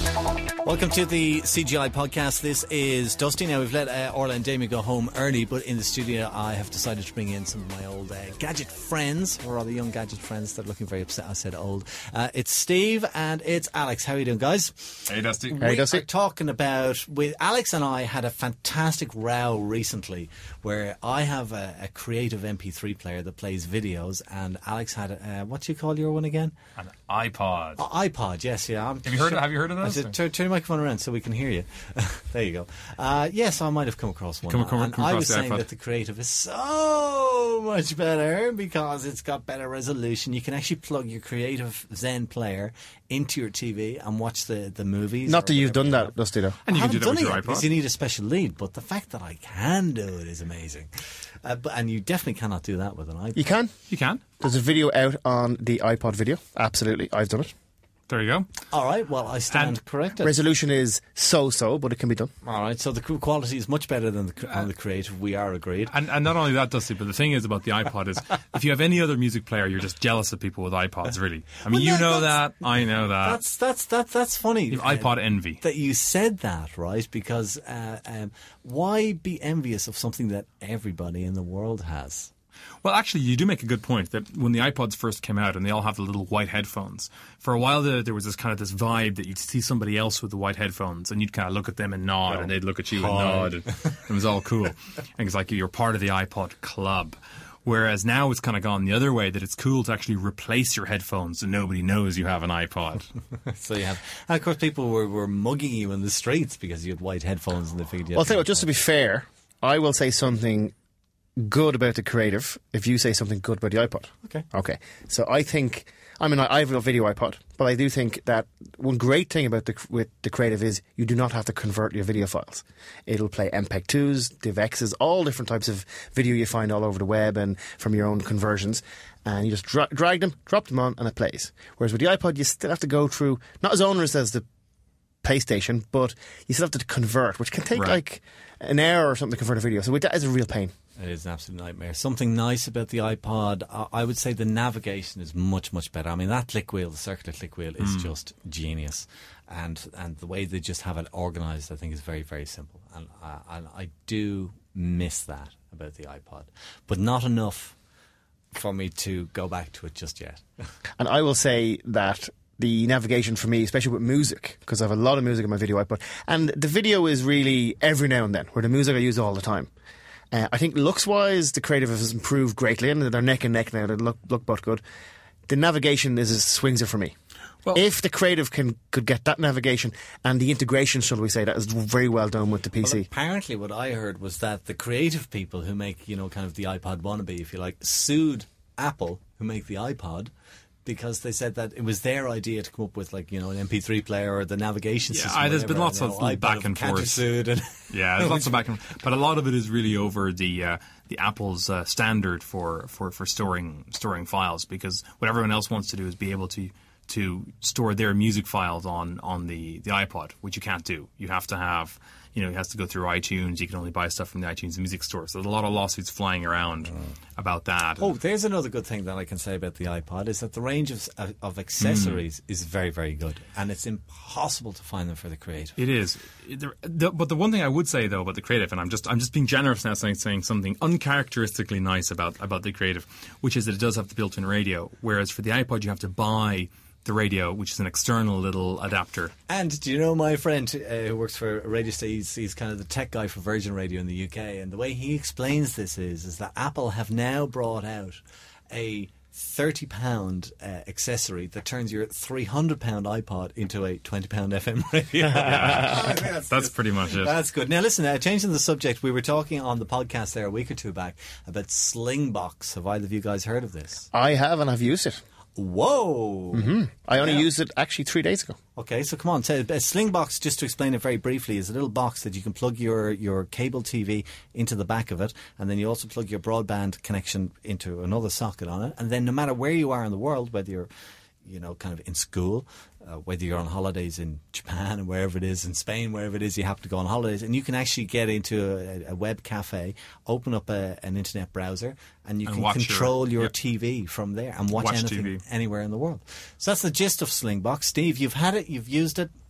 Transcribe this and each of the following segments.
Welcome to the CGI podcast. This is Dusty. Now, we've let Orla and Damien go home early, but in the studio I have decided to bring in some of my old gadget friends, or rather young gadget friends that are looking very upset I said old. It's Steve and it's Alex. How are you doing, guys? Hey, Dusty. We are talking about, with Alex and I had a fantastic row recently where I have a creative MP3 player that plays videos, and Alex had what do you call your one again? An iPod. iPod, yes, yeah. Have you heard of those? Turn your microphone around so we can hear you. There you go. Yes, I might have come across one. And I was saying that the creative is so much better because it's got better resolution. You can actually plug your creative Zen player into your TV and watch the movies. Not that you've done that, Dusty, though. And you can do that with your iPod. Because you need a special lead, but the fact that I can do it is amazing. And you definitely cannot do that with an iPod. You can. You can. There's a video out on the iPod video. Absolutely. I've done it. There you go. All right, well, I stand corrected. Resolution is so-so, but it can be done. All right, so the quality is much better than on the creative. We are agreed. And not only that, Dusty, but the thing is about the iPod is if you have any other music player, you're just jealous of people with iPods, really. I mean, you know that, I know that. That's funny. You have iPod envy. That you said that, right? Because why be envious of something that everybody in the world has? Well, actually, you do make a good point that when the iPods first came out and they all have the little white headphones, for a while there was this vibe that you'd see somebody else with the white headphones and you'd kind of look at them and nod and they'd look at you and nod. And it was all cool. And it's like you're part of the iPod club. Whereas now it's kind of gone the other way, that it's cool to actually replace your headphones and nobody knows you have an iPod. So you have... And of course, people were mugging you in the streets because you had white headphones and they figured you had... Well, I'll tell you what, just to be fair, I will say something good about the creative if you say something good about the iPod. Okay. So I think... I mean, I have a video iPod, but I do think that one great thing about with the creative is you do not have to convert your video files. It'll play MPEG-2s, DivXs, all different types of video you find all over the web and from your own conversions. And you just drag them, drop them on, and it plays. Whereas with the iPod, you still have to go through, not as onerous as the PlayStation, but you still have to convert, which can take like an hour or something to convert a video. So that is a real pain. It is an absolute nightmare. Something nice about the iPod, I would say the navigation is much, much better. I mean, that click wheel, the circular click wheel, is just genius. And the way they just have it organised, I think, is very, very simple. And I do miss that about the iPod. But not enough for me to go back to it just yet. And I will say that the navigation for me, especially with music, because I have a lot of music on my video iPod, and the video is really every now and then, where the music I use all the time. I think looks-wise, the creative has improved greatly, and they're neck and neck now. They look both good. The navigation is a swings it for me. Well, if the creative could get that navigation and the integration, shall we say, that is very well done with the PC. Well, apparently what I heard was that the creative people who make, kind of the iPod wannabe, if you like, sued Apple, who make the iPod, because they said that it was their idea to come up with, an MP3 player or the navigation system. Yeah, there's been lots of back and forth. Yeah, there's lots of back and forth. But a lot of it is really over the Apple's standard for storing files, because what everyone else wants to do is be able to store their music files on the iPod, which you can't do. You have to have... it has to go through iTunes. You can only buy stuff from the iTunes Music Store. So there's a lot of lawsuits flying around about that. Oh, there's another good thing that I can say about the iPod is that the range of accessories is very, very good. And it's impossible to find them for the creative. It is. But the one thing I would say, though, about the creative, and I'm just being generous now saying something uncharacteristically nice about the creative, which is that it does have the built-in radio, whereas for the iPod you have to buy the radio, which is an external little adapter. And do you know my friend who works for a radio station? He's kind of the tech guy for Virgin Radio in the UK, and the way he explains this is that Apple have now brought out a £30 accessory that turns your £300 iPod into a £20 FM radio. That's pretty much it. That's good. Now listen, changing the subject, we were talking on the podcast there a week or two back about Slingbox. Have either of you guys heard of this? I have, and I've used it. Whoa! Mm-hmm. I only used it actually 3 days ago. Okay, so come on. So a Slingbox, just to explain it very briefly, is a little box that you can plug your cable TV into the back of it, and then you also plug your broadband connection into another socket on it, and then no matter where you are in the world, whether you're kind of in school, whether you're on holidays in Japan or wherever it is, in Spain, wherever it is you happen to go on holidays, and you can actually get into a web cafe, open up an internet browser, and you can control your TV from there and watch anything TV anywhere in the world. So that's the gist of Slingbox. Steve, you've had it, you've used it.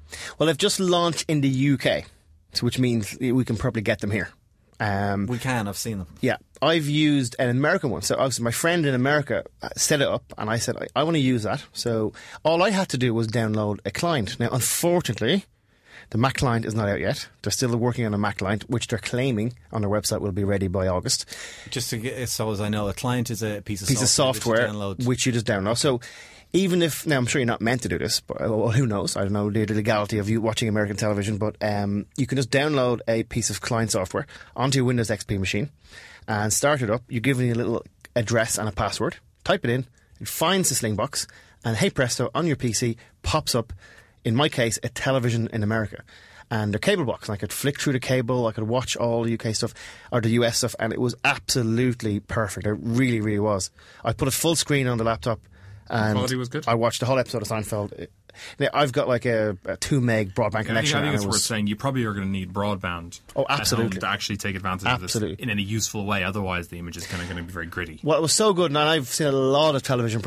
Well, they've just launched in the UK, which means we can probably get them here. We can. I've seen them. Yeah. I've used an American one. So obviously my friend in America set it up, and I said, I want to use that. So all I had to do was download a client. Now, unfortunately, the Mac client is not out yet. They're still working on a Mac client, which they're claiming on their website will be ready by August. Just to get, so as I know, a client is a piece of software which you just download. So even if, now I'm sure you're not meant to do this, but well, who knows? I don't know the legality of you watching American television, but you can just download a piece of client software onto your Windows XP machine and start it up. You give it a little address and a password, type it in, it finds the Slingbox, and hey presto, on your PC pops up, in my case, a television in America. And their cable box, and I could flick through the cable, I could watch all the UK stuff, or the US stuff, and it was absolutely perfect. It really, really was. I put a full screen on the laptop, and quality was good. I watched the whole episode of Seinfeld. Now, I've got like a 2 meg broadband connection. I think it's worth saying you probably are going to need broadband absolutely. at home to actually take advantage of this in any useful way. Otherwise, the image is kind of going to be very gritty. Well, it was so good, and I've seen a lot of television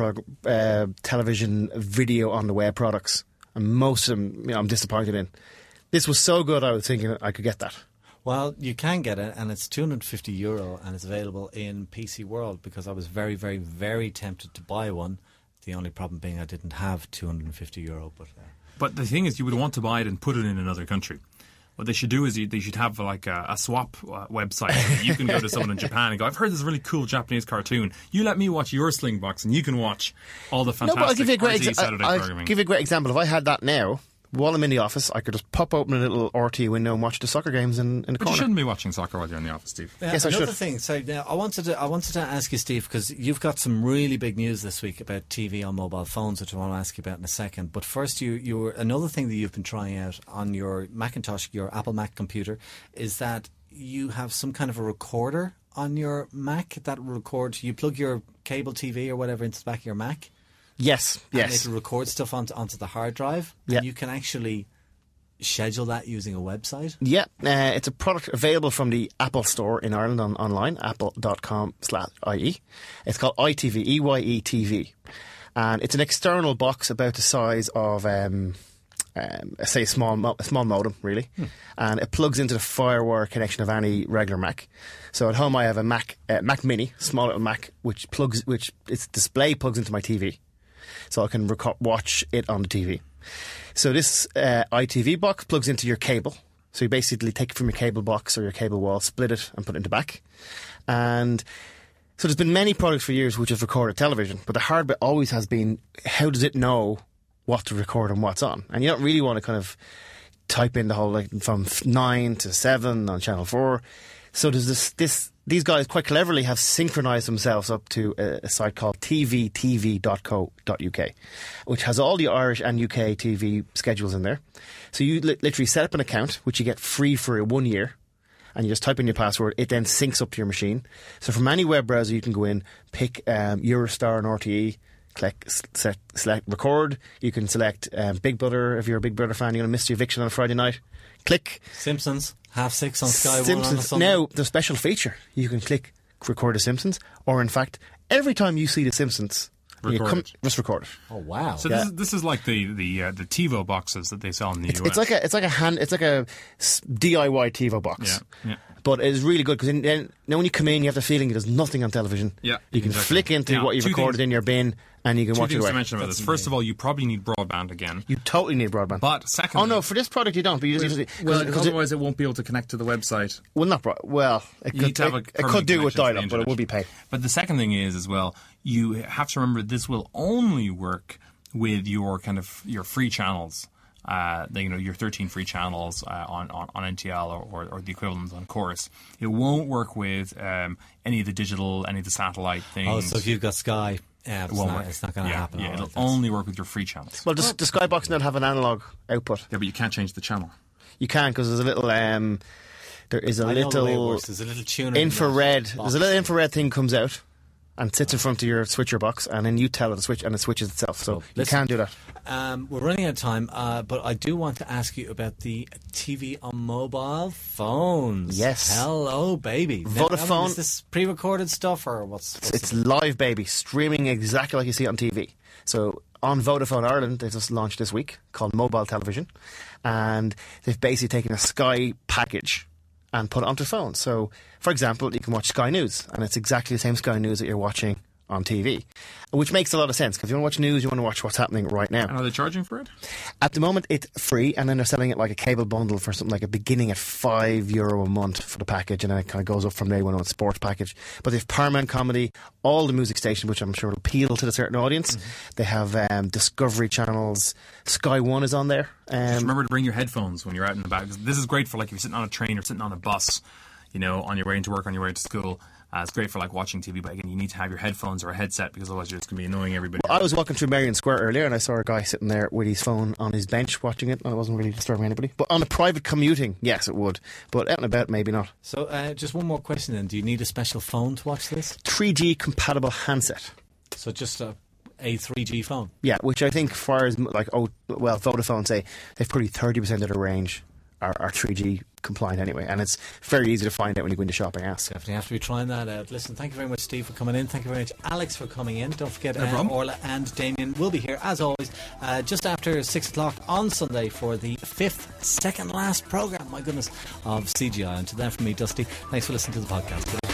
video on the web products, and most of them, I'm disappointed in. This was so good, I was thinking I could get that. Well, you can get it, and it's €250, and it's available in PC World, because I was very, very, very tempted to buy one. The only problem being I didn't have €250, but the thing is, you would want to buy it and put it in another country. What they should do is they should have like a swap website. You can go to someone in Japan and go, I've heard this really cool Japanese cartoon. You let me watch your Slingbox, and you can watch all the fantastic I'll give you a great programming. I'll give you a great example. If I had that now, while I'm in the office, I could just pop open a little RT window and watch the soccer games in the corner. But you shouldn't be watching soccer while you're in the office, Steve. Yes, I should. Another thing, so now I wanted to ask you, Steve, because you've got some really big news this week about TV on mobile phones, which I want to ask you about in a second. But first, another thing that you've been trying out on your Macintosh, your Apple Mac computer, is that you have some kind of a recorder on your Mac that records. You plug your cable TV or whatever into the back of your Mac. Yes. And it records stuff onto the hard drive. Yeah. And you can actually schedule that using a website? Yeah, it's a product available from the Apple Store in Ireland online, apple.com/IE. It's called iTV, EYE-TV. And it's an external box about the size of, say, a small modem, really. And it plugs into the FireWire connection of any regular Mac. So at home I have a Mac Mini, small little Mac, which its display plugs into my TV. So I can watch it on the TV. So this iTV box plugs into your cable. So you basically take it from your cable box or your cable wall, split it and put it in the back. And so there's been many products for years which have recorded television, but the hard bit always has been, how does it know what to record and what's on? And you don't really want to kind of type in the whole, like, from 9 to 7 on Channel 4. So there's these guys quite cleverly have synchronized themselves up to a site called tvtv.co.uk, which has all the Irish and UK TV schedules in there. So you literally set up an account, which you get free for 1 year, and you just type in your password. It then syncs up to your machine. So from any web browser, you can go in, pick Eurostar and RTE, select record. You can select Big Brother if you're a Big Brother fan. You're going to miss the eviction on a Friday night. Click Simpsons 6:30 on Sky Simpsons. 1 on a Sunday. Now the special feature, you can click record the Simpsons, or in fact, every time you see the Simpsons, just record it. Oh wow! So this is like the TiVo boxes that they sell in the US. It's like a DIY TiVo box. Yeah. But it's really good because now when you come in, you have the feeling there's nothing on television. Yeah, you can flick into what you've recorded in your bin, and you can watch it away. Two things to mention about this. First of all, you probably need broadband again. You totally need broadband. But secondly... Oh no, for this product you don't. But otherwise it won't be able to connect to the website. It could do with dial-up, but it would be paid. But the second thing is, as well, you have to remember this will only work with your free channels. Your 13 free channels on NTL or the equivalent on Chorus. It won't work with any of the digital, any of the satellite things. Oh, so if you've got Sky, it's not going to happen. Yeah, it'll only work with your free channels. Well, does the Skybox not have an analog output? Yeah, but you can't change the channel. You can, because there's a little... There's a little tuner infrared. There's a little infrared thing comes out and sits in front of your switcher box, and then you tell it to switch, and it switches itself. So you can do that. We're running out of time, but I do want to ask you about the TV on mobile phones. Yes. Hello, baby. Vodafone. Is this pre-recorded stuff, or what's it's live, baby, streaming exactly like you see it on TV. So on Vodafone Ireland, they just launched this week, called Mobile Television, and they've basically taken a Sky package and put it onto phones. So, for example, you can watch Sky News, and it's exactly the same Sky News that you're watching on TV, which makes a lot of sense, because you want to watch news, you want to watch what's happening right now. And are they charging for it? At the moment, it's free, and then they're selling it like a cable bundle for something like a beginning at €5 a month for the package, and then it kind of goes up from there when it's a sports package. But they have Paramount Comedy, all the music stations, which I'm sure will appeal to a certain audience. They have Discovery channels. Sky One is on there. Just remember to bring your headphones when you're out in the back. This is great for like if you're sitting on a train or sitting on a bus, you know, on your way into work, on your way to school. It's great for like watching TV, but again, you need to have your headphones or a headset, because otherwise you're just going to be annoying everybody. Well, I was walking through Merrion Square earlier, and I saw a guy sitting there with his phone on his bench watching it, and it wasn't really disturbing anybody. But on a private commuting, yes, it would. But out and about, maybe not. So just one more question then. Do you need a special phone to watch this? 3G compatible handset. So just a 3G phone? Yeah, which I think far as like, Vodafone say they've probably 30% of the range are 3G compliant anyway, and it's very easy to find out when you go into shopping apps. Definitely have to be trying that out. Listen, thank you very much, Steve, for coming in. Thank you very much, Alex, for coming in. Don't forget, Orla and Damien will be here as always just after 6 o'clock on Sunday for the 5th, second last programme, my goodness, of CGI. Until then, from me, Dusty, thanks for listening to the podcast.